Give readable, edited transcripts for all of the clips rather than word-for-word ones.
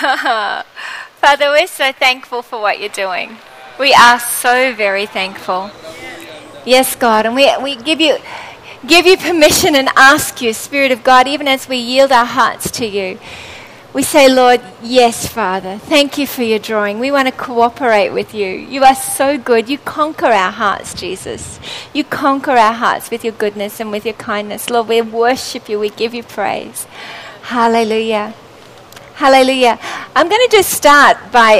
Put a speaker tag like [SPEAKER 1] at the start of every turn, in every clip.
[SPEAKER 1] Father, we're so thankful for what you're doing. We are so very thankful. Yes, God, and we give you permission and ask you, Spirit of God, even as we yield our hearts to you, we say, Lord, yes, Father, thank you for your drawing. We want to cooperate with you. You are so good. You conquer our hearts, Jesus. You conquer our hearts with your goodness and with your kindness. Lord, we worship you. We give you praise. Hallelujah. Hallelujah. I'm going to just start by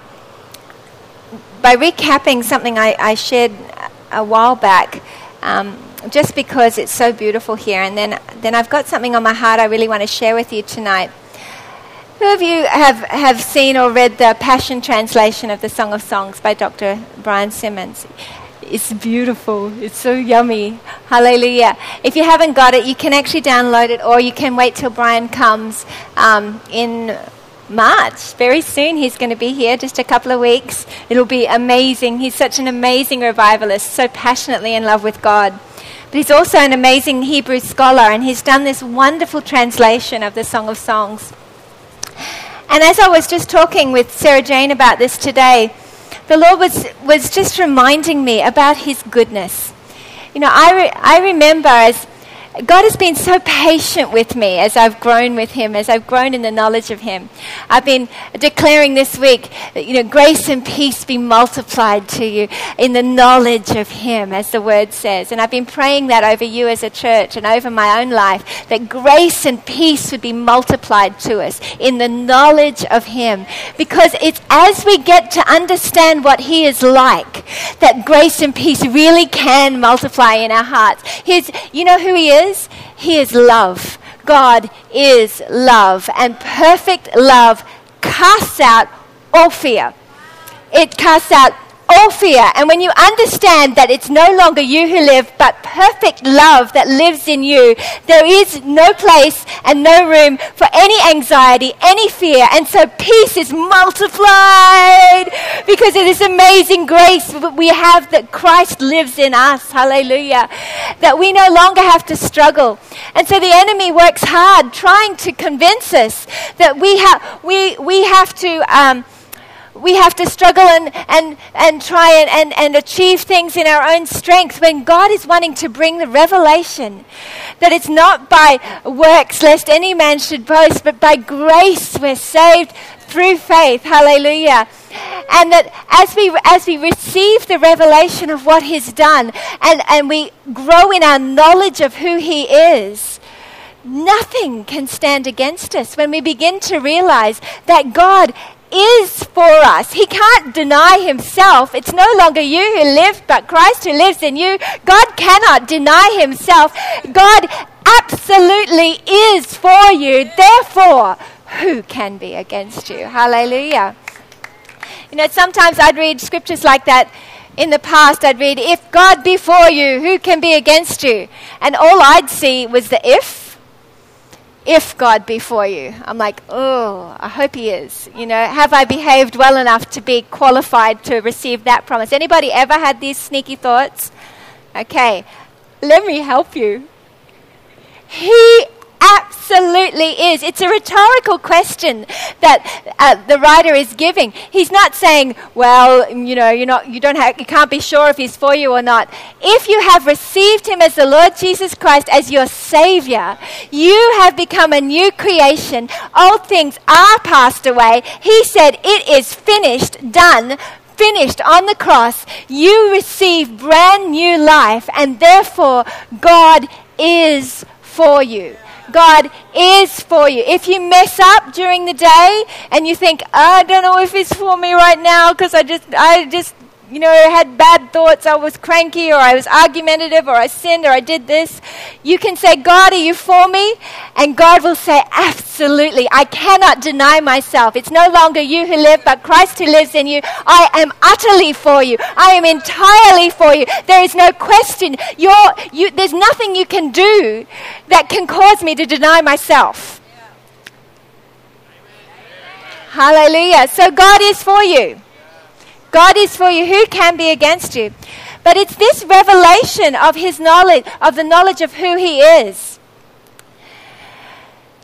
[SPEAKER 1] recapping something I shared a while back, just because it's so beautiful here. And then I've got something on my heart I really want to share with you tonight. Who of you have seen or read the Passion Translation of the Song of Songs by Dr. Brian Simmons? It's beautiful. It's so yummy. Hallelujah. If you haven't got it, you can actually download it, or you can wait till Brian comes in March. Very soon he's going to be here, just a couple of weeks. It'll be amazing. He's such an amazing revivalist, so passionately in love with God. But he's also an amazing Hebrew scholar, and he's done this wonderful translation of the Song of Songs. And as I was just talking with Sarah Jane about this today, the Lord was just reminding me about his goodness. You know, I remember as God has been so patient with me as I've grown with him, as I've grown in the knowledge of him. I've been declaring this week that, you know, grace and peace be multiplied to you in the knowledge of him, as the word says. And I've been praying that over you as a church and over my own life, that grace and peace would be multiplied to us in the knowledge of him. Because it's as we get to understand what he is like, that grace and peace really can multiply in our hearts. You know who he is? He is love. God is love. And perfect love casts out all fear. It casts out all fear. And when you understand that it's no longer you who live, but perfect love that lives in you, there is no place and no room for any anxiety, any fear. And so peace is multiplied because of this amazing grace that we have, that Christ lives in us. Hallelujah. That we no longer have to struggle. And so the enemy works hard trying to convince us that we have to struggle and try and achieve things in our own strength, when God is wanting to bring the revelation that it's not by works lest any man should boast, but by grace we're saved through faith. Hallelujah. And that as we receive the revelation of what he's done, and we grow in our knowledge of who he is, nothing can stand against us when we begin to realize that God is for us. He can't deny himself. It's no longer you who live, but Christ who lives in you. God cannot deny himself. God absolutely is for you. Therefore, who can be against you? Hallelujah. You know, sometimes I'd read scriptures like that. In the past, I'd read, if God be for you, who can be against you? And all I'd see was the if God be for you. I'm like, oh, I hope he is. You know, have I behaved well enough to be qualified to receive that promise? Anybody ever had these sneaky thoughts? Okay, let me help you. He absolutely is. It's a rhetorical question that the writer is giving. He's not saying, well, you know, you can't be sure if he's for you or not. If you have received him as the Lord Jesus Christ as your Savior, you have become a new creation. Old things are passed away. He said, it is finished, done, finished on the cross. You receive brand new life, and therefore God is for you. God is for you. If you mess up during the day and you think, I don't know if it's for me right now because I just you know, had bad thoughts, I was cranky, or I was argumentative, or I sinned, or I did this, you can say, God, are you for me? And God will say, absolutely. I cannot deny myself. It's no longer you who live, but Christ who lives in you. I am utterly for you. I am entirely for you. There is no question. There's nothing you can do that can cause me to deny myself. Hallelujah. So God is for you. God is for you. Who can be against you? But it's this revelation of his knowledge, of the knowledge of who he is,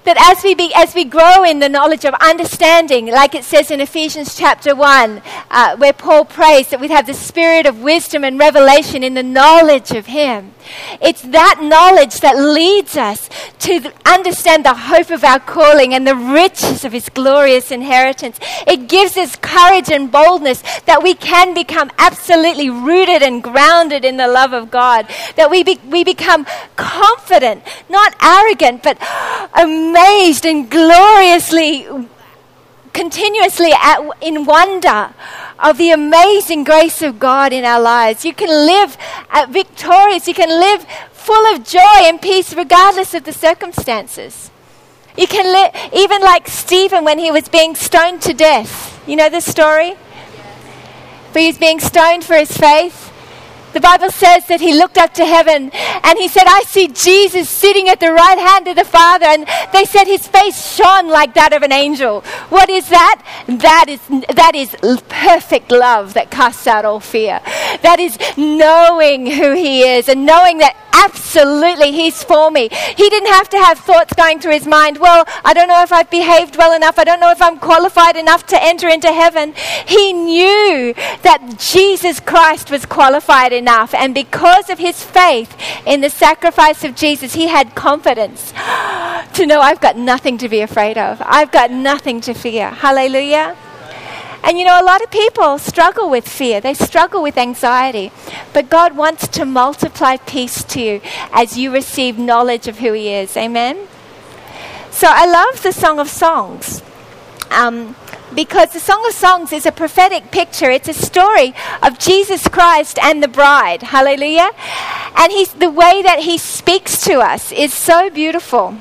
[SPEAKER 1] that as we grow in the knowledge of understanding, like it says in Ephesians chapter 1, where Paul prays that we'd have the spirit of wisdom and revelation in the knowledge of him. It's that knowledge that leads us to understand the hope of our calling and the riches of his glorious inheritance. It gives us courage and boldness that we can become absolutely rooted and grounded in the love of God. That we become confident, not arrogant, but amazed and gloriously, continuously in wonder of the amazing grace of God in our lives. You can live victorious. You can live full of joy and peace regardless of the circumstances. You can live, even like Stephen when he was being stoned to death. You know the story? But he was being stoned for his faith. The Bible says that he looked up to heaven and he said, I see Jesus sitting at the right hand of the Father. And they said his face shone like that of an angel. What is that? That is perfect love that casts out all fear. That is knowing who he is and knowing that absolutely he's for me. He didn't have to have thoughts going through his mind, well, I don't know if I've behaved well enough. I don't know if I'm qualified enough to enter into heaven. He knew that Jesus Christ was qualified enough. And because of his faith in the sacrifice of Jesus, he had confidence to know I've got nothing to be afraid of. I've got nothing to fear. Hallelujah. And you know, a lot of people struggle with fear. They struggle with anxiety. But God wants to multiply peace to you as you receive knowledge of who he is. Amen? So I love the Song of Songs. Because the Song of Songs is a prophetic picture. It's a story of Jesus Christ and the bride. Hallelujah. And the way that he speaks to us is so beautiful.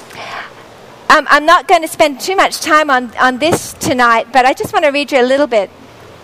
[SPEAKER 1] I'm not going to spend too much time on this tonight, but I just want to read you a little bit.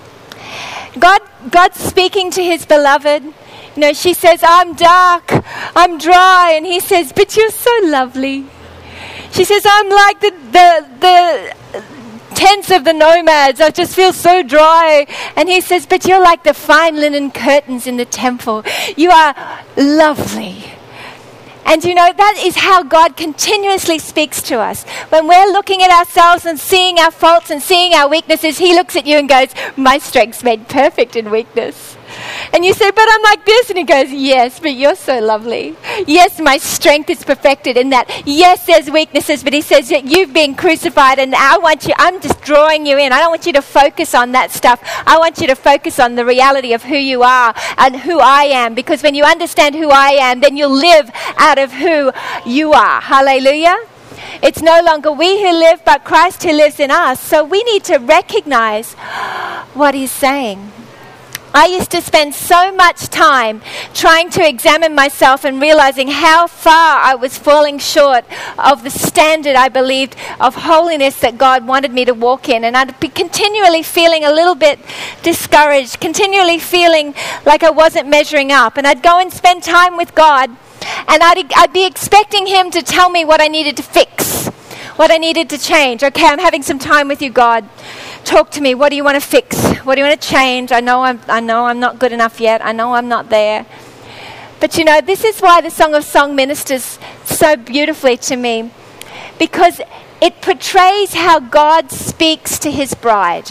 [SPEAKER 1] God's speaking to his beloved. You know, she says, I'm dark, I'm dry. And he says, but you're so lovely. She says, I'm like the tents of the nomads. I just feel so dry. And he says, but you're like the fine linen curtains in the temple. You are lovely. And you know, that is how God continuously speaks to us. When we're looking at ourselves and seeing our faults and seeing our weaknesses, he looks at you and goes, my strength's made perfect in weakness. And you say, but I'm like this. And he goes, yes, but you're so lovely. Yes, my strength is perfected in that. Yes, there's weaknesses, but he says that you've been crucified and I'm just drawing you in. I don't want you to focus on that stuff. I want you to focus on the reality of who you are and who I am. Because when you understand who I am, then you'll live out of who you are. Hallelujah. It's no longer we who live, but Christ who lives in us. So we need to recognize what he's saying. I used to spend so much time trying to examine myself and realizing how far I was falling short of the standard I believed of holiness that God wanted me to walk in. And I'd be continually feeling a little bit discouraged, continually feeling like I wasn't measuring up. And I'd go and spend time with God, and I'd be expecting him to tell me what I needed to fix, what I needed to change. Okay, I'm having some time with you, God. Talk to me. What do you want to fix? What do you want to change? I know I'm not good enough yet. I know I'm not there. But you know, this is why the Song of Song ministers so beautifully to me, because it portrays how God speaks to his bride.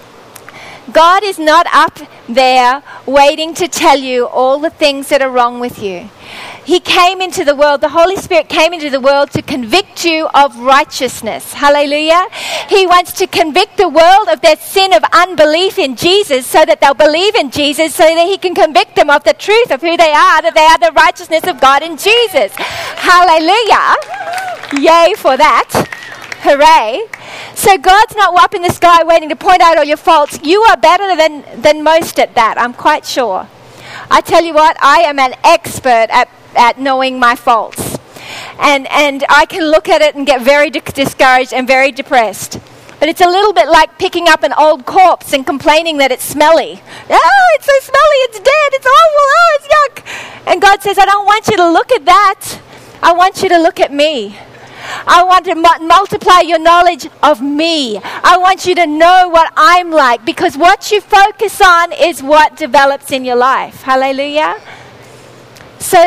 [SPEAKER 1] God is not up there waiting to tell you all the things that are wrong with you. He came into the world, the Holy Spirit came into the world to convict you of righteousness. Hallelujah. He wants to convict the world of their sin of unbelief in Jesus so that they'll believe in Jesus, so that he can convict them of the truth of who they are, that they are the righteousness of God in Jesus. Hallelujah. Yay for that. Hooray. So God's not up in the sky waiting to point out all your faults. You are better than most at that, I'm quite sure. I tell you what, I am an expert at knowing my faults. And I can look at it and get very discouraged and very depressed. But it's a little bit like picking up an old corpse and complaining that it's smelly. Oh, it's so smelly, it's dead, it's awful, oh, it's yuck. And God says, I don't want you to look at that. I want you to look at me. I want to multiply your knowledge of me. I want you to know what I'm like, because what you focus on is what develops in your life. Hallelujah. So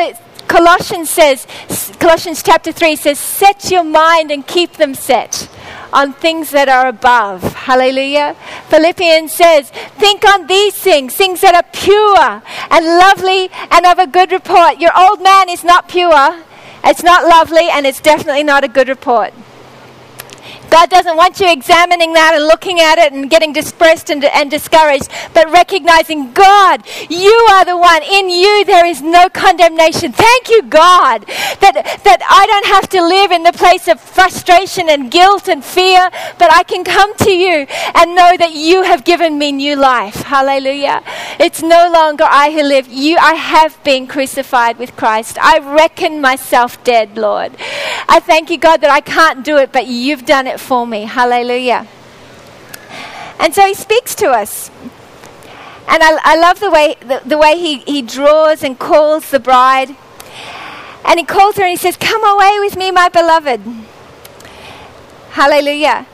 [SPEAKER 1] Colossians chapter 3 says, set your mind and keep them set on things that are above. Hallelujah. Philippians says, think on these things that are pure and lovely and of a good report. Your old man is not pure, it's not lovely, and it's definitely not a good report. God doesn't want you examining that and looking at it and getting dispersed and discouraged, but recognizing, God, you are the one. In you there is no condemnation. Thank you, God, that I don't have to live in the place of frustration and guilt and fear, but I can come to you and know that you have given me new life. Hallelujah. It's no longer I who live. I have been crucified with Christ. I reckon myself dead, Lord. I thank you, God, that I can't do it, but you've done it for me. Hallelujah. And so he speaks to us. And I love the way he draws and calls the bride. And he calls her and he says, come away with me, my beloved. Hallelujah.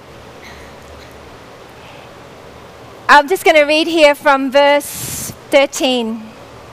[SPEAKER 1] I'm just going to read here from verse 13.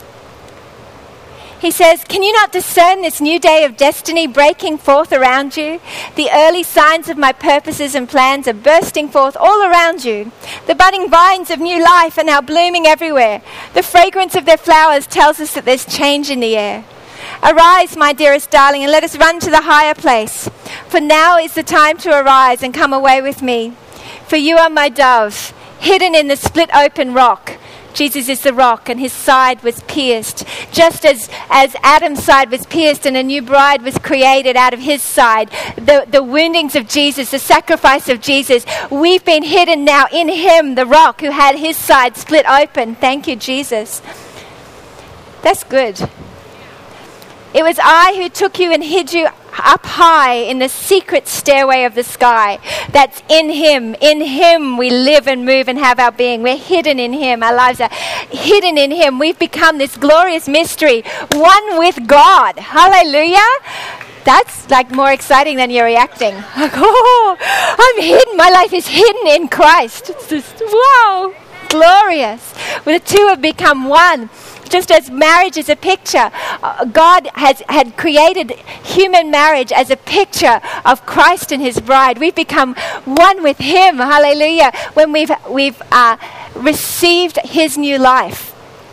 [SPEAKER 1] He says, can you not discern this new day of destiny breaking forth around you? The early signs of my purposes and plans are bursting forth all around you. The budding vines of new life are now blooming everywhere. The fragrance of their flowers tells us that there's change in the air. Arise, my dearest darling, and let us run to the higher place. For now is the time to arise and come away with me. For you are my dove, hidden in the split open rock. Jesus is the rock, and his side was pierced. Just as Adam's side was pierced and a new bride was created out of his side, the woundings of Jesus, the sacrifice of Jesus, we've been hidden now in him, the rock, who had his side split open. Thank you, Jesus. That's good. It was I who took you and hid you up high in the secret stairway of the sky. That's in him. In him we live and move and have our being. We're hidden in him. Our lives are hidden in him. We've become this glorious mystery, one with God. Hallelujah. That's like more exciting than you're reacting. Like, oh, I'm hidden. My life is hidden in Christ. It's just, wow, glorious. Well, the two have become one. Just as marriage is a picture, God had created human marriage as a picture of Christ and his bride. We've become one with him, hallelujah, when we've received his new life.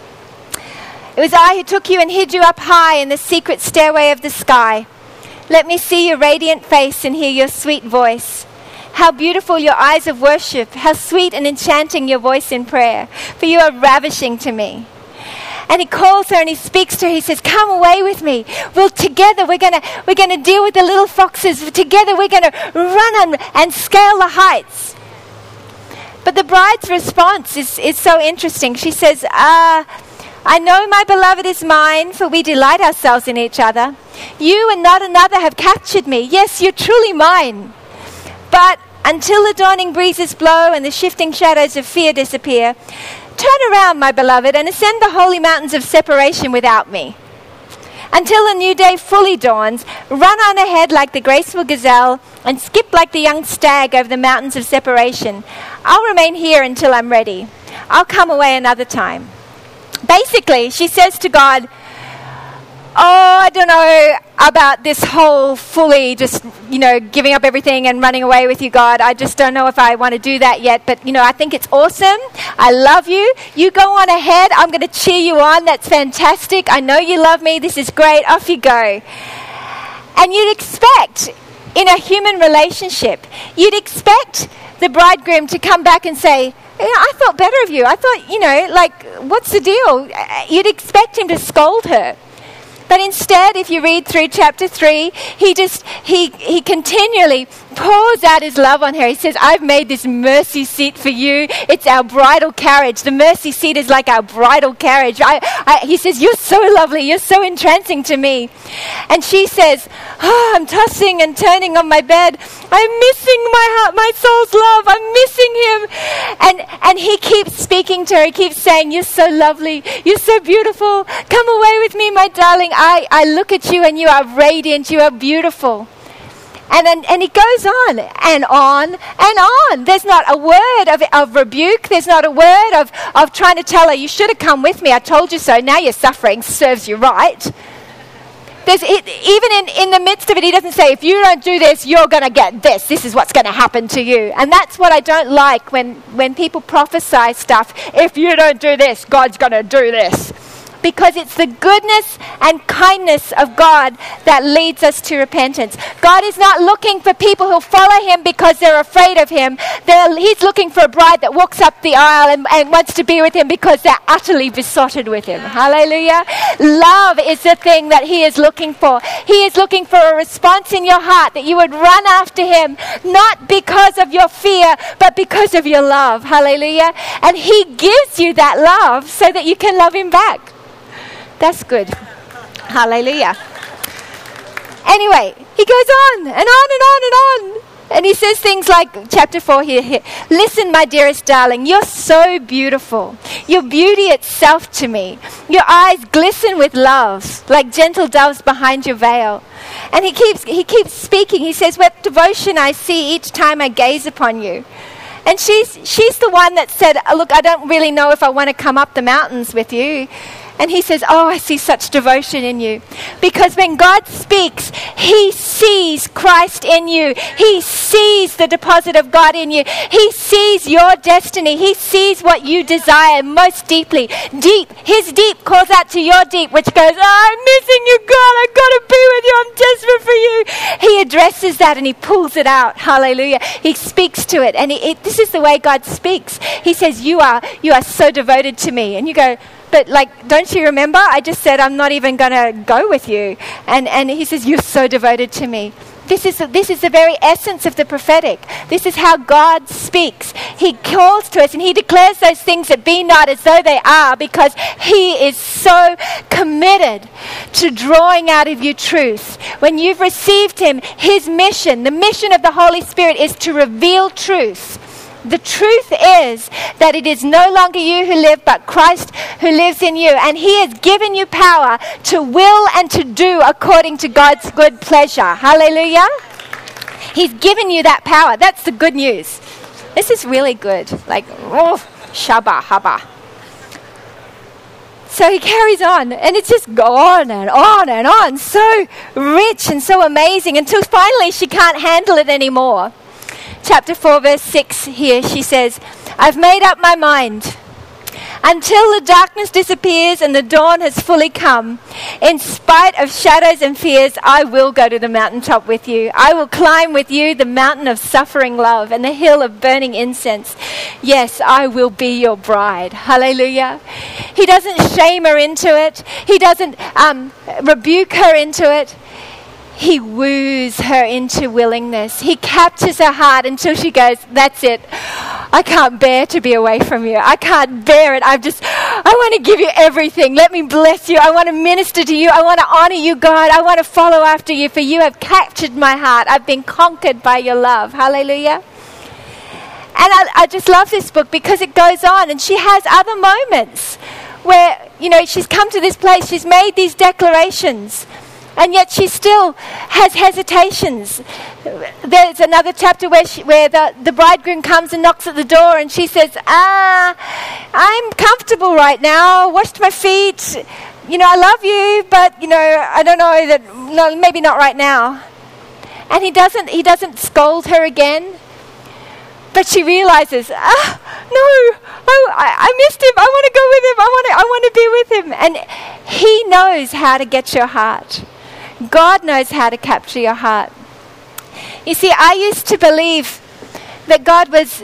[SPEAKER 1] It was I who took you and hid you up high in the secret stairway of the sky. Let me see your radiant face and hear your sweet voice. How beautiful your eyes of worship, how sweet and enchanting your voice in prayer, for you are ravishing to me. And he calls her and he speaks to her. He says, come away with me. Well, together we're gonna deal with the little foxes. Together we're gonna run and scale the heights. But the bride's response is so interesting. She says, I know my beloved is mine, for we delight ourselves in each other. You and not another have captured me. Yes, you're truly mine. But until the dawning breezes blow and the shifting shadows of fear disappear, turn around, my beloved, and ascend the holy mountains of separation without me. Until a new day fully dawns, run on ahead like the graceful gazelle and skip like the young stag over the mountains of separation. I'll remain here until I'm ready. I'll come away another time. Basically, she says to God, I don't know about this whole fully just, giving up everything and running away with you, God. I just don't know if I want to do that yet. But, I think it's awesome. I love you. You go on ahead. I'm going to cheer you on. That's fantastic. I know you love me. This is great. Off you go. And you'd expect, in a human relationship, you'd expect the bridegroom to come back and say, I thought better of you. I thought, what's the deal? You'd expect him to scold her. But instead, if you read through chapter 3, he continually pours out his love on her. He says, I've made this mercy seat for you. It's our bridal carriage. The mercy seat is like our bridal carriage. He says, you're so lovely. You're so entrancing to me. And she says, I'm tossing and turning on my bed. I'm missing my soul's love. I'm missing him. And he keeps speaking to her. He keeps saying, you're so lovely. You're so beautiful. Come away with me, my darling. I look at you and you are radiant. You are beautiful. And it goes on and on and on. There's not a word of rebuke. There's not a word of trying to tell her, you should have come with me. I told you so. Now you're suffering. Serves you right. Even in the midst of it, he doesn't say, if you don't do this, you're going to get this. This is what's going to happen to you. And that's what I don't like when people prophesy stuff. If you don't do this, God's going to do this. Because it's the goodness and kindness of God that leads us to repentance. God is not looking for people who follow him because they're afraid of him. He's looking for a bride that walks up the aisle and wants to be with him because they're utterly besotted with him. Hallelujah. Love is the thing that he is looking for. He is looking for a response in your heart that you would run after him, not because of your fear, but because of your love. Hallelujah. And he gives you that love so that you can love him back. That's good. Hallelujah. Anyway, he goes on and on and on and on. And he says things like, chapter 4 here, listen, my dearest darling, you're so beautiful. Your beauty itself to me. Your eyes glisten with love, like gentle doves behind your veil. And he keeps speaking. He says, what devotion I see each time I gaze upon you. And she's the one that said, look, I don't really know if I want to come up the mountains with you. And he says, oh, I see such devotion in you. Because when God speaks, he sees Christ in you. He sees the deposit of God in you. He sees your destiny. He sees what you desire most deeply. Deep. His deep calls out to your deep, which goes, oh, I'm missing you, God. I've got to be with you. I'm desperate for you. He addresses that and he pulls it out. Hallelujah. He speaks to it. And this is the way God speaks. He says, you are so devoted to me. And you go, but don't you remember? I just said I'm not even going to go with you. And he says, you're so devoted to me. This is the very essence of the prophetic. This is how God speaks. He calls to us and he declares those things that be not as though they are, because he is so committed to drawing out of you truth. When you've received him, his mission, the mission of the Holy Spirit, is to reveal truth. The truth is that it is no longer you who live, but Christ who lives in you. And he has given you power to will and to do according to God's good pleasure. Hallelujah. He's given you that power. That's the good news. This is really good. Shabba, haba. So he carries on, and it's just go on and on and on. So rich and so amazing, until finally she can't handle it anymore. Chapter 4, verse 6 here, she says, I've made up my mind. Until the darkness disappears and the dawn has fully come, in spite of shadows and fears, I will go to the mountaintop with you. I will climb with you the mountain of suffering love and the hill of burning incense. Yes, I will be your bride. Hallelujah. He doesn't shame her into it. He doesn't rebuke her into it. He woos her into willingness. He captures her heart until she goes, that's it. I can't bear to be away from you. I can't bear it. I want to give you everything. Let me bless you. I want to minister to you. I want to honor you, God. I want to follow after you, for you have captured my heart. I've been conquered by your love. Hallelujah. And I just love this book because it goes on, and she has other moments where, she's come to this place. She's made these declarations. And yet she still has hesitations. There's another chapter where the bridegroom comes and knocks at the door, and she says, I'm comfortable right now. Washed my feet. I love you, but, I don't know that, no, maybe not right now. And he doesn't scold her again. But she realizes, no, I missed him. I want to go with him. I want to be with him. And he knows how to get your heart. God knows how to capture your heart. You see, I used to believe that God was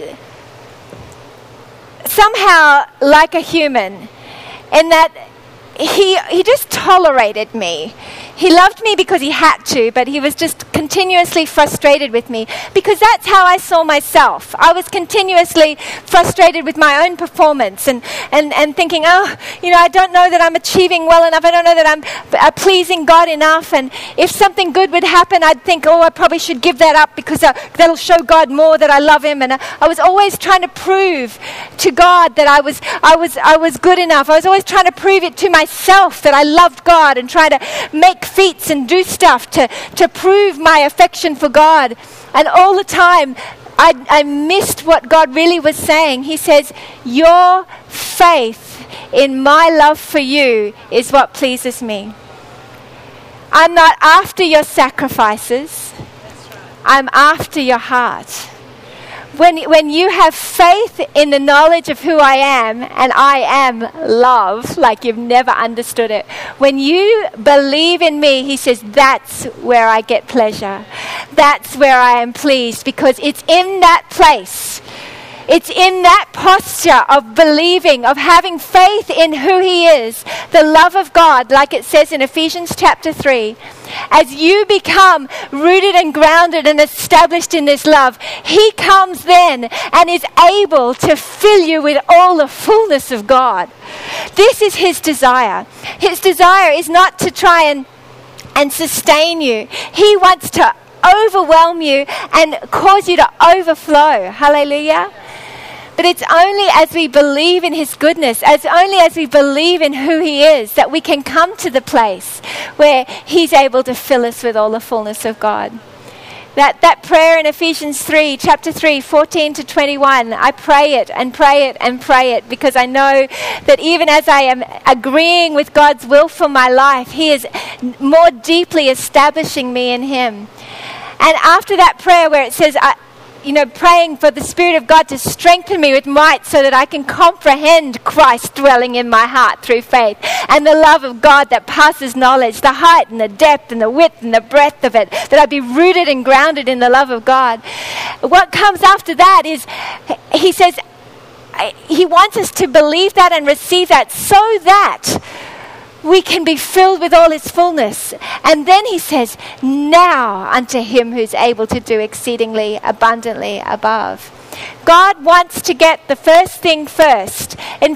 [SPEAKER 1] somehow like a human, in that he just tolerated me. He loved me because he had to, but he was just continuously frustrated with me, because that's how I saw myself. I was continuously frustrated with my own performance and thinking, I don't know that I'm achieving well enough. I don't know that I'm pleasing God enough. And if something good would happen, I'd think, I probably should give that up because that'll show God more that I love him. And I was always trying to prove to God that I was good enough. I was always trying to prove it to myself that I loved God, and trying to make feats and do stuff to prove my affection for God. And all the time I missed what God really was saying. He says, your faith in my love for you is what pleases me. I'm not after your sacrifices. I'm after your heart. When you have faith in the knowledge of who I am, and I am love, like you've never understood it. When you believe in me, he says, that's where I get pleasure. That's where I am pleased, because it's in that place. It's in that posture of believing, of having faith in who he is, the love of God, like it says in Ephesians chapter 3. As you become rooted and grounded and established in this love, he comes then and is able to fill you with all the fullness of God. This is his desire. His desire is not to try and sustain you. He wants to overwhelm you and cause you to overflow. Hallelujah. But it's only as we believe in his goodness, only as we believe in who he is, that we can come to the place where he's able to fill us with all the fullness of God. That prayer in Ephesians 3, chapter 3, 14 to 21, I pray it and pray it and pray it, because I know that even as I am agreeing with God's will for my life, he is more deeply establishing me in him. And after that prayer where it says, praying for the Spirit of God to strengthen me with might so that I can comprehend Christ dwelling in my heart through faith, and the love of God that passes knowledge, the height and the depth and the width and the breadth of it, that I be rooted and grounded in the love of God. What comes after that is, he says, he wants us to believe that and receive that so that we can be filled with all his fullness. And then he says, now unto him who's able to do exceedingly abundantly above. God wants to get the first thing first. In